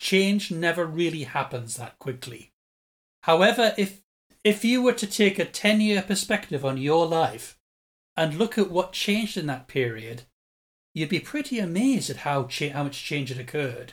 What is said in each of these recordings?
change never really happens that quickly. However, if you were to take a 10-year perspective on your life and look at what changed in that period, you'd be pretty amazed at how much change had occurred.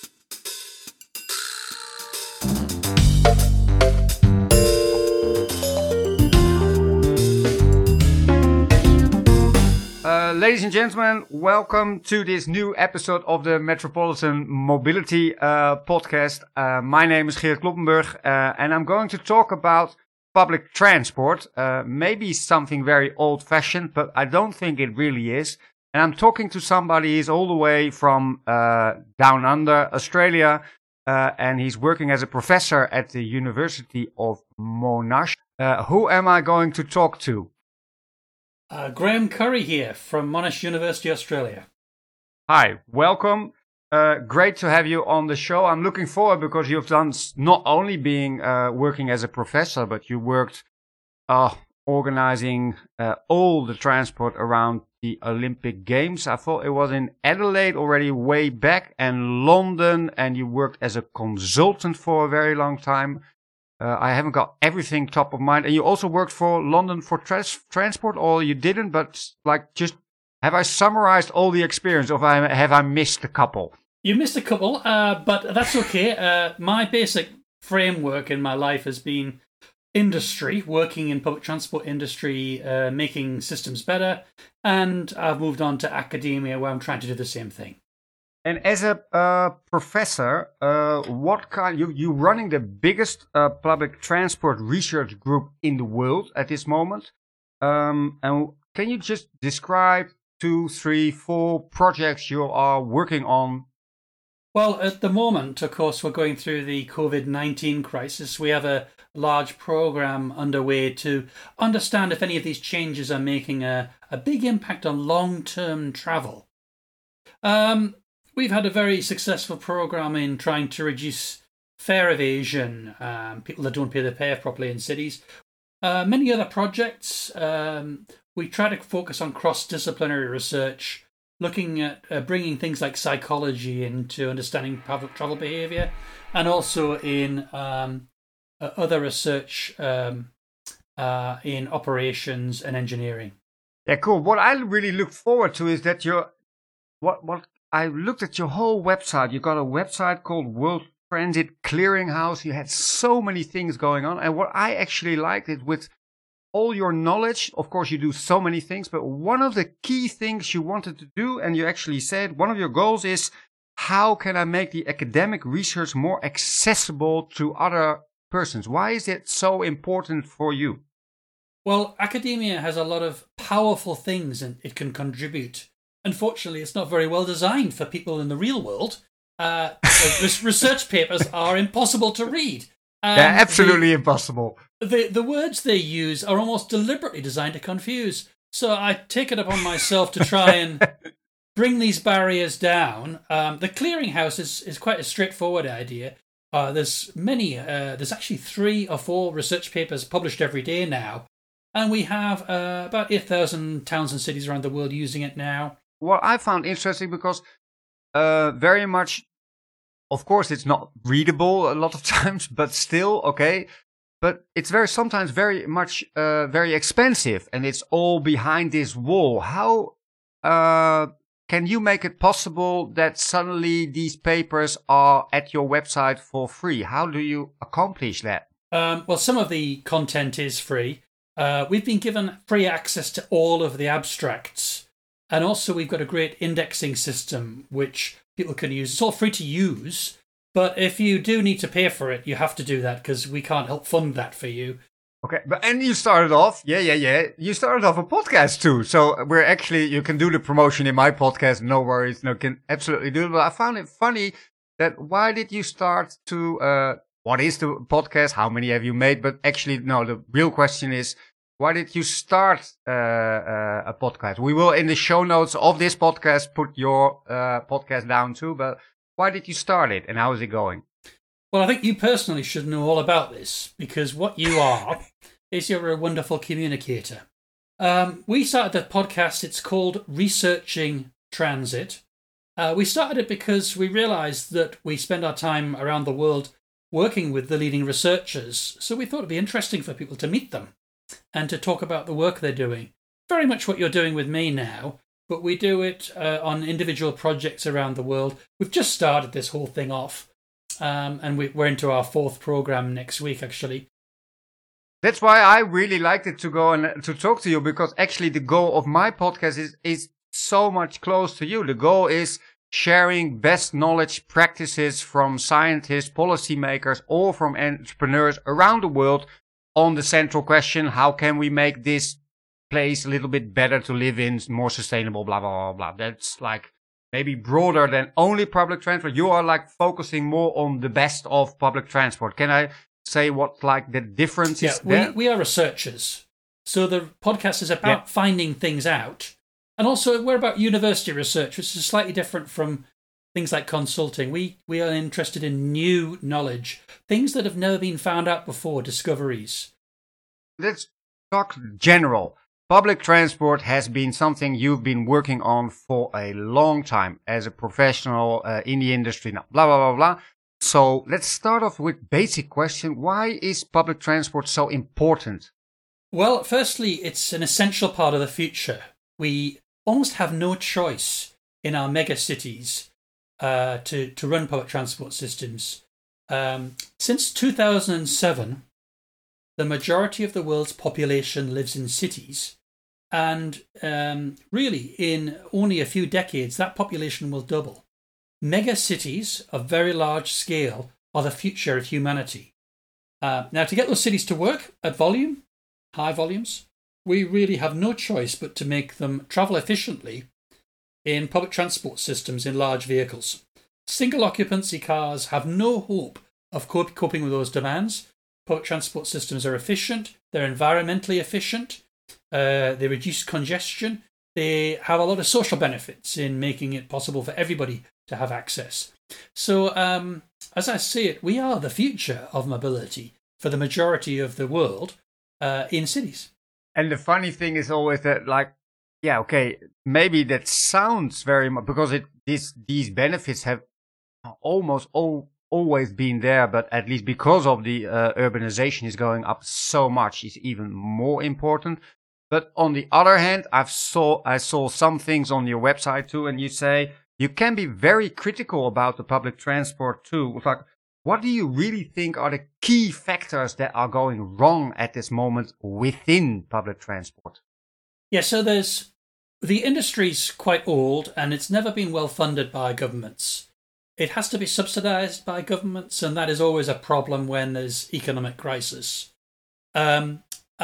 Ladies and gentlemen, welcome to this new episode of the Metropolitan Mobility podcast. My name is Geert Kloppenburg, and I'm going to talk about public transport. Maybe something very old-fashioned, but I don't think it really is. And I'm talking to somebody who's all the way from down under Australia, and he's working as a professor at the University of Monash. Who am I going to talk to? Graham Curry here from Monash University, Australia. Hi, welcome. Great to have you on the show. I'm looking forward because you've done not only being working as a professor, but you worked organizing all the transport around the Olympic Games. I thought it was in Adelaide already way back, and London, and you worked as a consultant for a very long time. I haven't got everything top of mind. And you also worked for London for Transport, or you didn't, but have I summarized all the experience, or have I missed a couple? You missed a couple, but that's okay. My basic framework in my life has been industry, working in public transport industry, making systems better, and I've moved on to academia where I'm trying to do the same thing. And as a professor, what kind you running the biggest public transport research group in the world at this moment? And can you just describe 2, 3, 4 projects you are working on? Well, at the moment, of course, we're going through the COVID-19 crisis. We have a large program underway to understand if any of these changes are making a big impact on long-term travel. We've had a very successful program in trying to reduce fare evasion, people that don't pay their fare properly in cities. Many other projects, we try to focus on cross-disciplinary research, looking at bringing things like psychology into understanding public travel behaviour, and also in other research in operations and engineering. Yeah, cool. What I really look forward to is that I looked at your whole website. You got a website called World Transit Clearinghouse. You had so many things going on. And what I actually liked is with all your knowledge, of course, you do so many things, but one of the key things you wanted to do, and you actually said one of your goals is, how can I make the academic research more accessible to other persons? Why is it so important for you? Well, academia has a lot of powerful things and it can contribute. Unfortunately, it's not very well designed for people in the real world. Research papers are impossible to read. They're absolutely impossible. The words they use are almost deliberately designed to confuse. So I take it upon myself to try and bring these barriers down. The clearinghouse is quite a straightforward idea. There's actually 3 or 4 research papers published every day now. And we have about 8,000 towns and cities around the world using it now. What I found interesting because very much, of course, it's not readable a lot of times, but still, okay. But it's sometimes very much very expensive, and it's all behind this wall. How can you make it possible that suddenly these papers are at your website for free? How do you accomplish that? Well, some of the content is free. We've been given free access to all of the abstracts. And also we've got a great indexing system which people can use. It's all free to use, but if you do need to pay for it, you have to do that because we can't help fund that for you. Okay, and you started off, you started off a podcast too. So you can do the promotion in my podcast, no worries, can absolutely do it. But I found it funny that why did you start to, what is the podcast? How many have you made? But actually, no, the real question is, why did you start a podcast? We will, in the show notes of this podcast, put your podcast down too. But why did you start it, and how is it going? Well, I think you personally should know all about this, because what you are is you're a wonderful communicator. We started the podcast. It's called Researching Transit. We started it because we realized that we spend our time around the world working with the leading researchers. So we thought it'd be interesting for people to meet them and to talk about the work they're doing. Very much what you're doing with me now, but we do it on individual projects around the world. We've just started this whole thing off, and we're into our 4th program next week, actually. That's why I really liked it to go and to talk to you, because actually the goal of my podcast is so much close to you. The goal is sharing best knowledge practices from scientists, policymakers, or from entrepreneurs around the world on the central question: how can we make this place a little bit better to live in, more sustainable, blah, blah, blah, blah. That's like maybe broader than only public transport. You are like focusing more on the best of public transport. Can I say what like the difference is there? We are researchers. So the podcast is about finding things out. And also we're about university research, which is slightly different from things like consulting. We are interested in new knowledge, things that have never been found out before, discoveries. Let's talk general. Public transport has been something you've been working on for a long time as a professional in the industry now, blah, blah, blah, blah. So let's start off with basic question. Why is public transport so important? Well, firstly, it's an essential part of the future. We almost have no choice in our mega cities to run public transport systems. Since 2007, the majority of the world's population lives in cities. And really, in only a few decades, that population will double. Mega cities of very large scale are the future of humanity. Now, to get those cities to work at volume, high volumes, we really have no choice but to make them travel efficiently in public transport systems in large vehicles. Single occupancy cars have no hope of coping with those demands. Public transport systems are efficient, they're environmentally efficient, they reduce congestion, they have a lot of social benefits in making it possible for everybody to have access. So, as I see it, we are the future of mobility for the majority of the world in cities. And the funny thing is always that, like, yeah, okay, maybe that sounds very much, because these benefits have almost always been there, but at least because of the urbanization is going up so much, it's even more important. But on the other hand, I saw some things on your website too, and you say you can be very critical about the public transport too. Like, what do you really think are the key factors that are going wrong at this moment within public transport? Yeah, so the industry's quite old and it's never been well funded by governments. It has to be subsidized by governments, and that is always a problem when there's economic crisis. And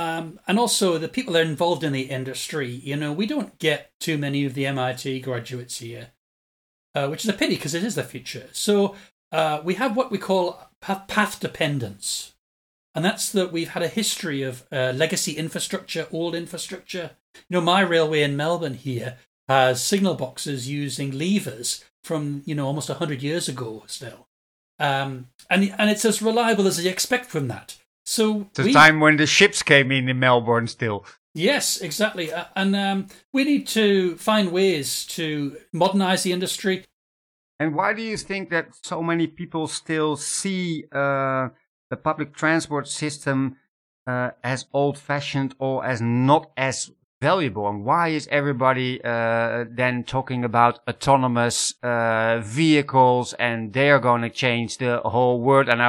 also the people that are involved in the industry, we don't get too many of the MIT graduates here, which is a pity because it is the future. So we have what we call path dependence. And that's that we've had a history of legacy infrastructure, old infrastructure. My railway in Melbourne here has signal boxes using levers from, almost 100 years ago still. And it's as reliable as you expect from that. So the time when the ships came in Melbourne still. Yes, exactly. And we need to find ways to modernize the industry. And why do you think that so many people still see the public transport system as old-fashioned or as not as valuable? And why is everybody then talking about autonomous vehicles and they are going to change the whole world? And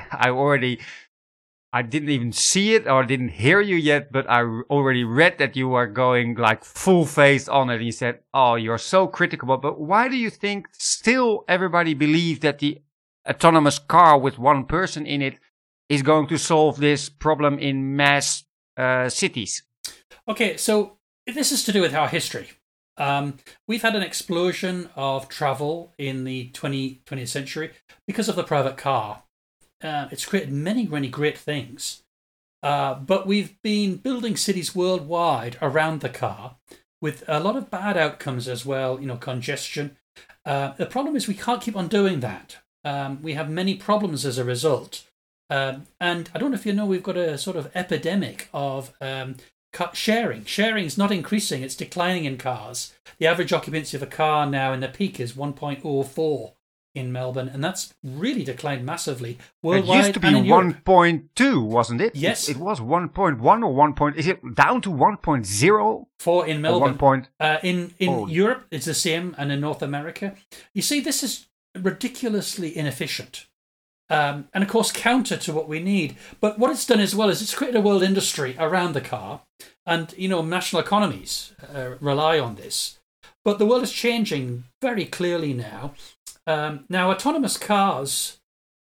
I didn't even see it or didn't hear you yet, but I already read that you are going like full face on it. And you said, oh, you're so critical. But why do you think still everybody believes that the autonomous car with one person in it is going to solve this problem in mass cities? Okay, so this is to do with our history. We've had an explosion of travel in the 20th century because of the private car. It's created many, many great things. But we've been building cities worldwide around the car with a lot of bad outcomes as well, congestion. The problem is we can't keep on doing that. We have many problems as a result. And I don't know if you know, we've got a sort of epidemic of Sharing is not increasing; it's declining in cars. The average occupancy of a car now in the peak is 1.04 in Melbourne, and that's really declined massively worldwide. It used to be 1.2, wasn't it? Yes, it was 1.1 or 1. Is it down to 1.0? For in Melbourne, in Europe it's the same, and in North America, you see, this is ridiculously inefficient. And of course, counter to what we need. But what it's done as well is it's created a world industry around the car, and national economies rely on this. But the world is changing very clearly now. Now, autonomous cars,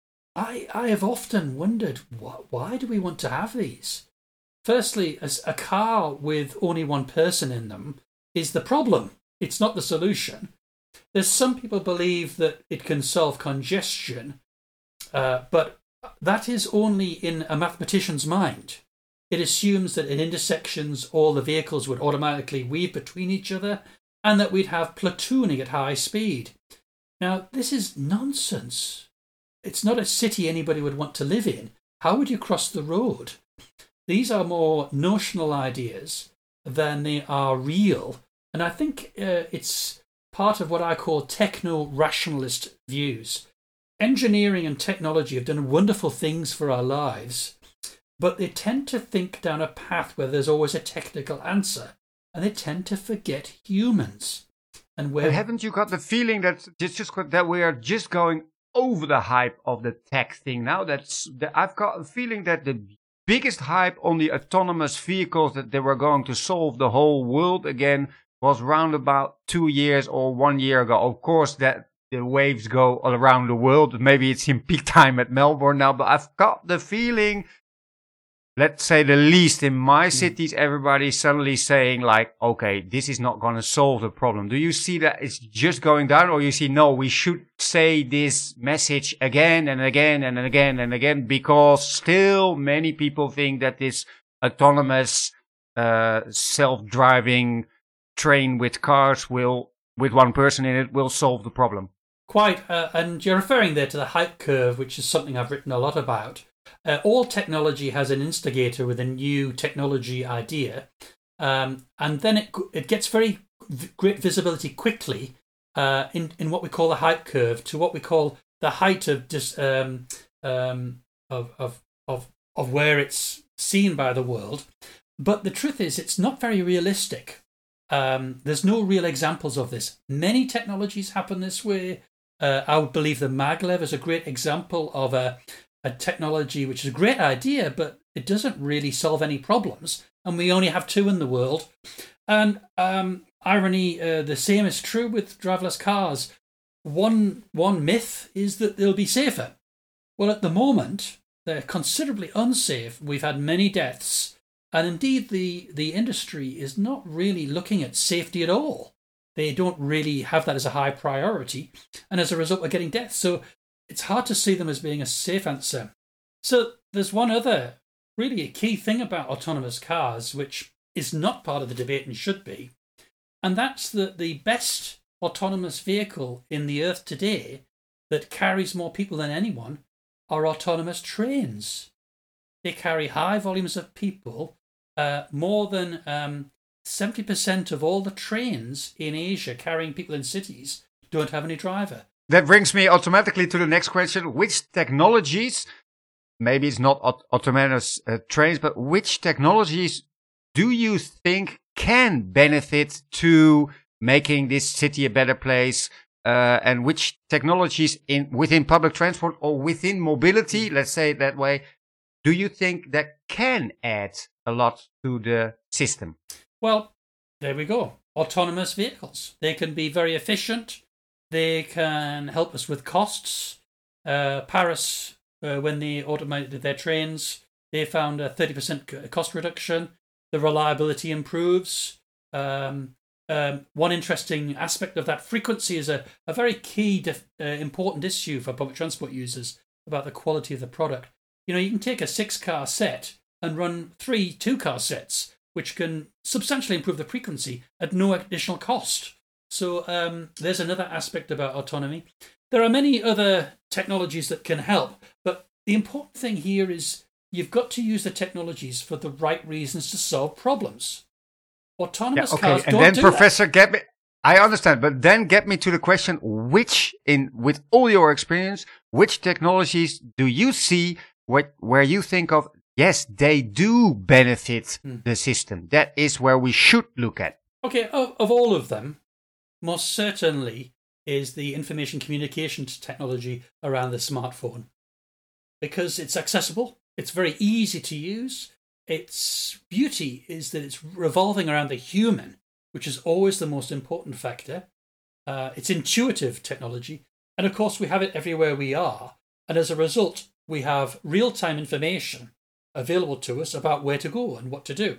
I have often wondered, why do we want to have these? Firstly, as a car with only one person in them is the problem. It's not the solution. There's some people believe that it can solve congestion, but that is only in a mathematician's mind. It assumes that in intersections all the vehicles would automatically weave between each other and that we'd have platooning at high speed. Now, this is nonsense. It's not a city anybody would want to live in. How would you cross the road? These are more notional ideas than they are real. And I think it's part of what I call techno-rationalist views. Engineering and technology have done wonderful things for our lives, but they tend to think down a path where there's always a technical answer, and they tend to forget humans. And haven't you got the feeling that that we are just going over the hype of the tech thing now? I've got a feeling that the biggest hype on the autonomous vehicles, that they were going to solve the whole world again, was around about 2 years or 1 year ago. Of course, that the waves go all around the world. Maybe it's in peak time at Melbourne now, but I've got the feeling, let's say the least in my cities, everybody's suddenly saying like, okay, this is not going to solve the problem. Do you see that it's just going down, or you see, no, we should say this message again and again and again and again, because still many people think that this autonomous, self-driving train with cars with one person in it will solve the problem? Quite, and you're referring there to the hype curve, which is something I've written a lot about. All technology has an instigator with a new technology idea, and then it gets very great visibility quickly in what we call the hype curve, to what we call the height of where it's seen by the world. But the truth is, it's not very realistic. There's no real examples of this. Many technologies happen this way. I would believe the maglev is a great example of a technology which is a great idea, but it doesn't really solve any problems, and we only have 2 in the world. And irony, the same is true with driverless cars. One myth is that they'll be safer. Well, at the moment, they're considerably unsafe. We've had many deaths, and indeed the industry is not really looking at safety at all. They don't really have that as a high priority, and as a result, we're getting deaths. So it's hard to see them as being a safe answer. So there's one other really a key thing about autonomous cars, which is not part of the debate and should be, and that's that the best autonomous vehicle in the earth today that carries more people than anyone are autonomous trains. They carry high volumes of people. More than 70% of all the trains in Asia carrying people in cities don't have any driver. That brings me automatically to the next question. Which technologies, maybe it's not autonomous trains, but which technologies do you think can benefit to making this city a better place? And which technologies within public transport or within mobility, let's say it that way, do you think that can add a lot to the system? Well, there we go. Autonomous vehicles. They can be very efficient. They can help us with costs. Paris, when they automated their trains, they found a 30% cost reduction. The reliability improves. One interesting aspect of that, frequency is a very key, important issue for public transport users about the quality of the product. You can take a 6-car set and run 3 2-car sets, which can substantially improve the frequency at no additional cost. So there's another aspect about autonomy. There are many other technologies that can help, but the important thing here is you've got to use the technologies for the right reasons to solve problems. Autonomous okay. cars And don't then, do Professor, get me. I understand, but then get me to the question: with all your experience, which technologies do you see where you think of? Yes, they do benefit the system. That is where we should look at. Okay, of all of them, most certainly is the information communication technology around the smartphone. Because it's accessible, it's very easy to use. Its beauty is that it's revolving around the human, which is always the most important factor. It's intuitive technology. And of course, we have it everywhere we are. And as a result, we have real-time information available to us about where to go and what to do.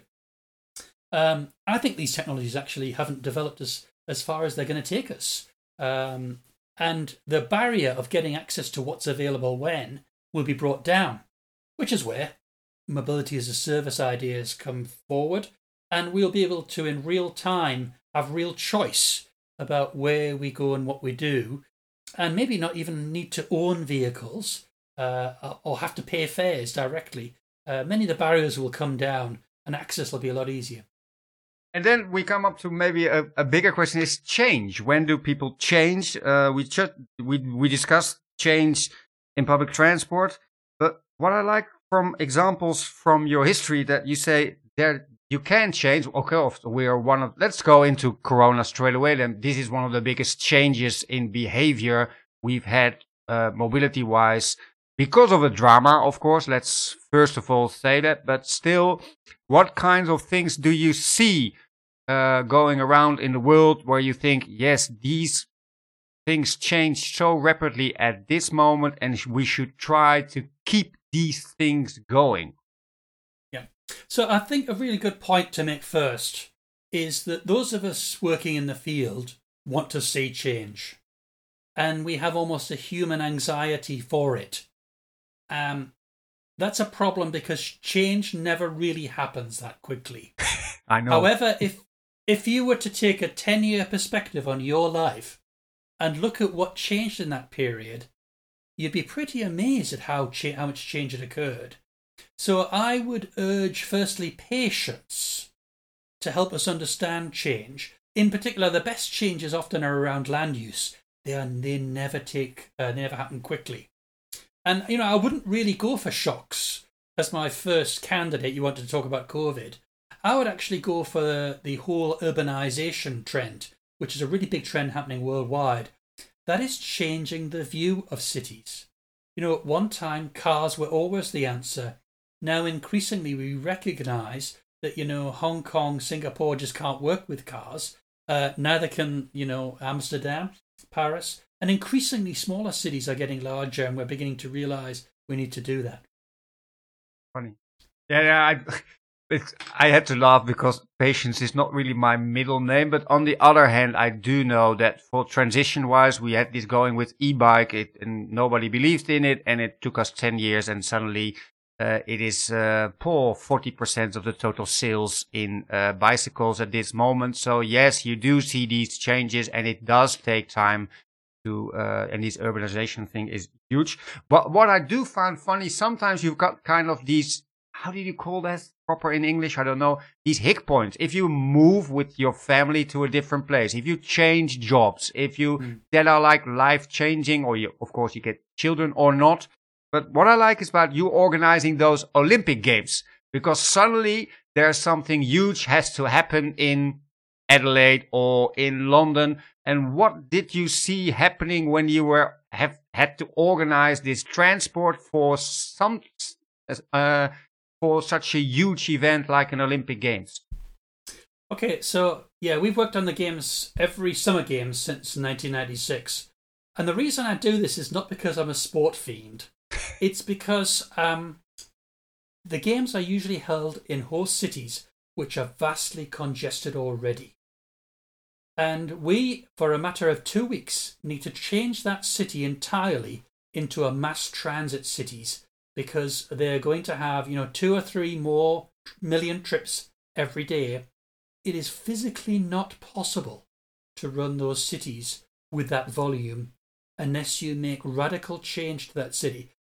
I think these technologies actually haven't developed as far as they're going to take us. And the barrier of getting access to what's available when will be brought down, which is where mobility as a service ideas come forward. And we'll be able to, in real time, have real choice about where we go and what we do, and maybe not even need to own vehicles or have to pay fares directly. Many of the barriers will come down and access will be a lot easier. And then we come up to maybe a bigger question: is change. When do people change? We discussed change in public transport, but what I like from examples from your history that you say there you can change. Okay, we are one of. Let's go into Corona straight away. Then this is one of the biggest changes in behavior we've had mobility-wise. Because of the drama, of course, let's first of all say that, but still, what kinds of things do you see going around in the world where you think, yes, these things change so rapidly at this moment and we should try to keep these things going? Yeah. So I think a really good point to make first is that those of us working in the field want to see change. And we have almost a human anxiety for it. That's a problem because change never really happens that quickly. I know. However, if you were to take a 10-year perspective on your life and look at what changed in that period, you'd be pretty amazed at how much change had occurred. So I would urge, firstly, patience to help us understand change. In particular, the best changes often are around land use. They never happen quickly. And, I wouldn't really go for shocks as my first candidate. You wanted to talk about COVID. I would actually go for the whole urbanization trend, which is a really big trend happening worldwide. That is changing the view of cities. At one time, cars were always the answer. Now, increasingly, we recognize that, Hong Kong, Singapore just can't work with cars. Neither can, Amsterdam, Paris. And increasingly smaller cities are getting larger, and we're beginning to realize we need to do that. Funny. Yeah, I had to laugh because patience is not really my middle name. But on the other hand, I do know that for transition-wise, we had this going with e-bike, and nobody believed in it, and it took us 10 years, and suddenly it is 40% of the total sales in bicycles at this moment. So yes, you do see these changes, and it does take time. And this urbanization thing is huge. But what I do find funny, sometimes you've got kind of these, how do you call that proper in English? I don't know. These hick points. If you move with your family to a different place, if you change jobs, that are like life changing, or of course you get children or not. But what I like is about you organizing those Olympic Games, because suddenly there's something huge has to happen in Adelaide or in London. And what did you see happening when you had to organize this transport for such a huge event like an Olympic Games? Okay, so yeah, we've worked on the games, every summer games since 1996. And the reason I do this is not because I'm a sport fiend. It's because the games are usually held in host cities which are vastly congested already. And we, for a matter of 2 weeks, need to change that city entirely into a mass transit cities, because they're going to have, 2 or 3 more million trips every day. It is physically not possible to run those cities with that volume unless you make radical change to that city.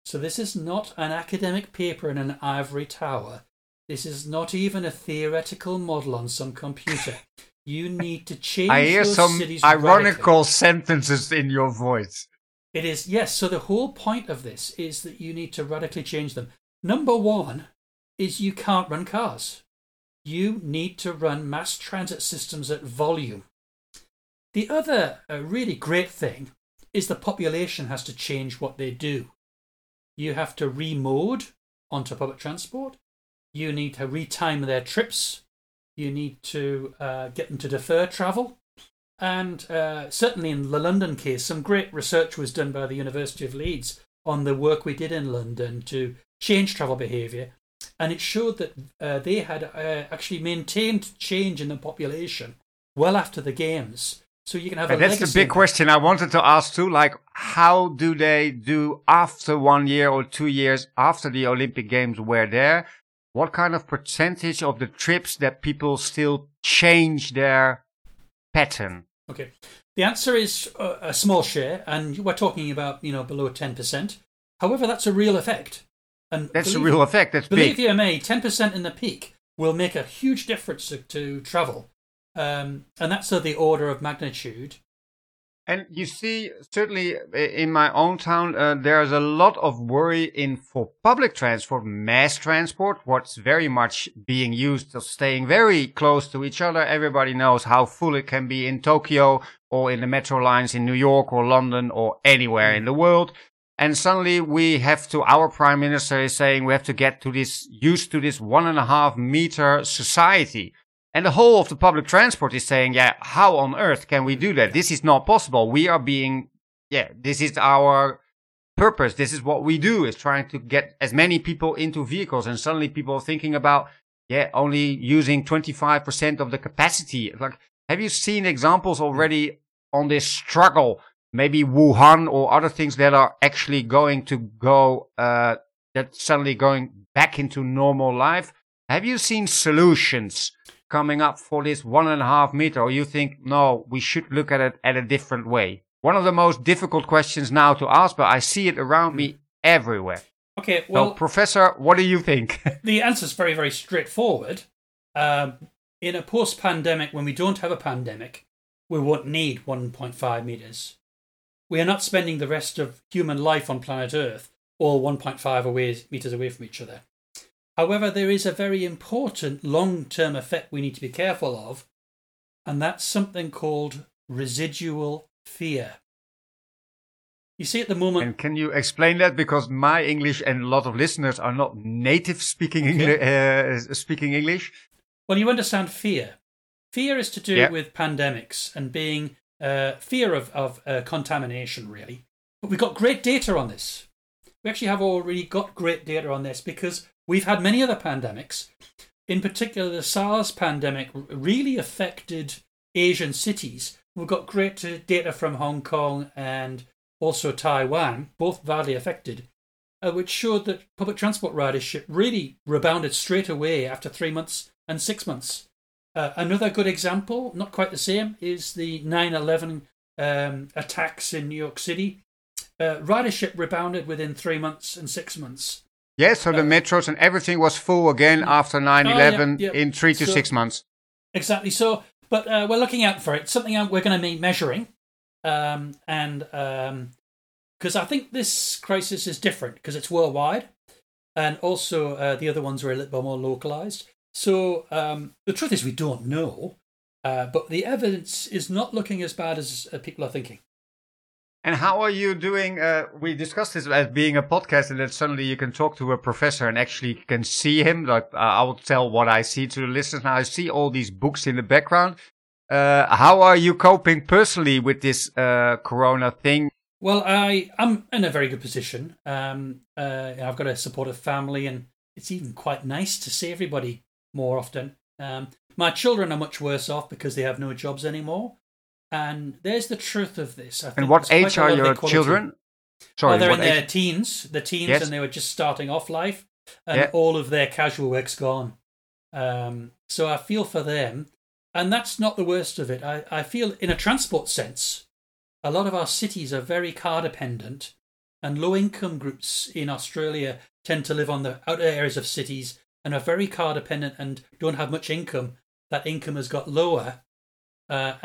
So this is not an academic paper in an ivory tower. This is not even a theoretical model on some computer. You need to change I hear those some cities ironical radically. sentences in your voice. It is, yes. So the whole point of this is that you need to radically change them. Number one is you can't run cars. You need to run mass transit systems at volume. The other really great thing is the population has to change what they do. You have to remode onto public transport. You need to retime their trips. You need to get them to defer travel. And certainly in the London case, some great research was done by the University of Leeds on the work we did in London to change travel behaviour. And it showed that they had actually maintained change in the population well after the Games. So you can have That's the big question I wanted to ask too. Like, how do they do after 1 year or 2 years after the Olympic Games were there? What kind of percentage of the trips that people still change their pattern? Okay. The answer is a small share, and we're talking about, below 10%. However, that's a real effect. And that's a real effect. That's believe big. you me, 10% in the peak will make a huge difference to travel. And that's of the order of magnitude. And you see, certainly in my own town, there's a lot of worry for public transport, mass transport, what's very much being used of staying very close to each other. Everybody knows how full it can be in Tokyo or in the metro lines in New York or London or anywhere in the world. And suddenly our prime minister is saying we have to get used to this 1.5 meter society. And the whole of the public transport is saying, how on earth can we do that? This is not possible. This is our purpose. This is what we do, is trying to get as many people into vehicles. And suddenly people are thinking about, only using 25% of the capacity. Like, have you seen examples already on this struggle? Maybe Wuhan or other things that are actually going to go, that's suddenly going back into normal life. Have you seen solutions coming up for this 1.5 meter, or you think, no, we should look at it at a different way? One of the most difficult questions now to ask, but I see it around me everywhere. Okay, well, so, Professor, what do you think? The answer is very, very straightforward. In a post-pandemic, when we don't have a pandemic, we won't need 1.5 meters. We are not spending the rest of human life on planet Earth all 1.5 meters away from each other. However, there is a very important long-term effect we need to be careful of, and that's something called residual fear. You see, at the moment... And can you explain that? Because my English and a lot of listeners are not native speaking English. Well, you understand fear. Fear is to do with pandemics and being fear of contamination, really. But we've got great data on this. We actually have already got great data on this because we've had many other pandemics. In particular, the SARS pandemic really affected Asian cities. We've got great data from Hong Kong and also Taiwan, both badly affected, which showed that public transport ridership really rebounded straight away after 3 months and 6 months. Another good example, not quite the same, is the 9/11 attacks in New York City. Ridership rebounded within 3 months and 6 months. Yes, so the metros and everything was full again after 9/11 in 3 to 6 months. Exactly. So, but we're looking out for it. Something we're going to be measuring, because I think this crisis is different because it's worldwide, and also the other ones are a little bit more localized. So the truth is we don't know, but the evidence is not looking as bad as people are thinking. And how are you doing? We discussed this as being a podcast, and then suddenly you can talk to a professor and actually can see him. Like I will tell what I see to the listeners. Now I see all these books in the background. How are you coping personally with this corona thing? Well, I'm in a very good position. I've got a supportive family, and it's even quite nice to see everybody more often. My children are much worse off because they have no jobs anymore. And there's the truth of this. And what age are your children? Sorry, they're in their teens. The teens, yes. And they were just starting off life, and all of their casual work's gone. So I feel for them, and that's not the worst of it. I feel, in a transport sense, a lot of our cities are very car dependent, And low-income groups in Australia tend to live on the outer areas of cities and are very car dependent and don't have much income. That income has got lower, but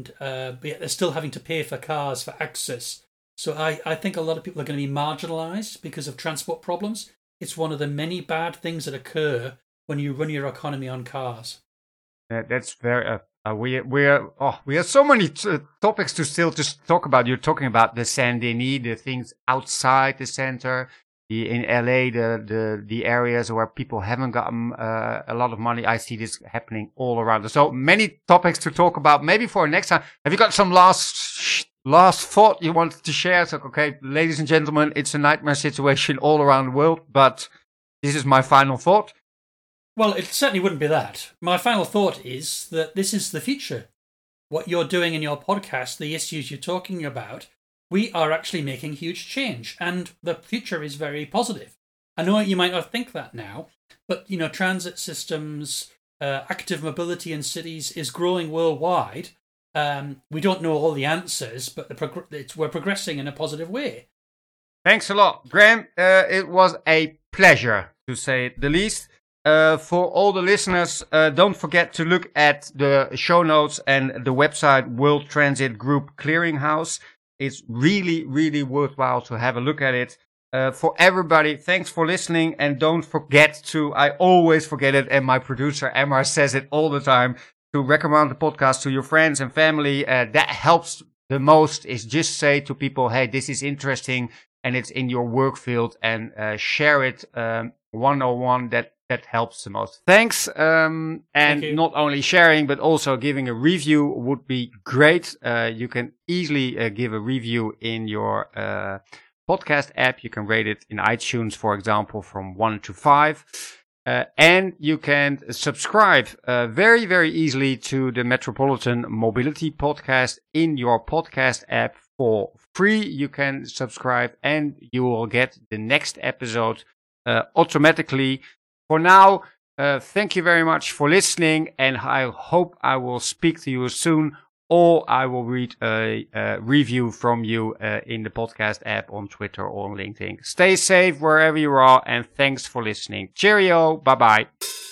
yet they're still having to pay for cars for access. So I think a lot of people are going to be marginalised because of transport problems. It's one of the many bad things that occur when you run your economy on cars. That's very. We have so many topics to still just talk about. You're talking about the Saint-Denis, the things outside the center, in LA, the areas where people haven't gotten a lot of money. I see this happening all around. So many topics to talk about. Maybe for next time. Have you got some last thought you wanted to share? It's like, okay, ladies and gentlemen, it's a nightmare situation all around the world, but this is my final thought. Well, it certainly wouldn't be that. My final thought is that this is the future. What you're doing in your podcast, the issues you're talking about, we are actually making huge change, and the future is very positive. I know you might not think that now, but transit systems, active mobility in cities is growing worldwide. We don't know all the answers, but we're progressing in a positive way. Thanks a lot, Graham. It was a pleasure, to say the least. For all the listeners, don't forget to look at the show notes and the website World Transit Group Clearinghouse. It's really, really worthwhile to have a look at it. For everybody, thanks for listening. And don't forget I always forget it, and my producer Emma says it all the time, to recommend the podcast to your friends and family. That helps the most, is just say to people, hey, this is interesting and it's in your work field, and share it one-on-one. That helps the most. Thanks. And not only sharing, but also giving a review would be great. You can easily give a review in your podcast app. You can rate it in iTunes, for example, from 1 to 5. And you can subscribe very, very easily to the Metropolitan Mobility Podcast in your podcast app for free. You can subscribe and you will get the next episode automatically. For now, thank you very much for listening, and I hope I will speak to you soon, or I will read a review from you in the podcast app on Twitter or on LinkedIn. Stay safe wherever you are, and thanks for listening. Cheerio. Bye-bye.